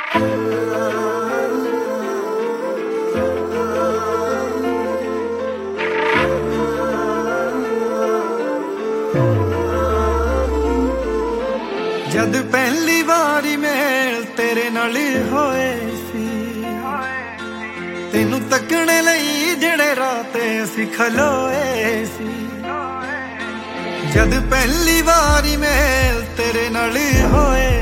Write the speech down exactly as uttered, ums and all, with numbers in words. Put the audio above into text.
जद पहली बारी मेल तेरे नाल होए सी, तेनू तकने लई जेड़े राते असीं खलोए सी। जद पहली बारी मेल तेरे नाल होए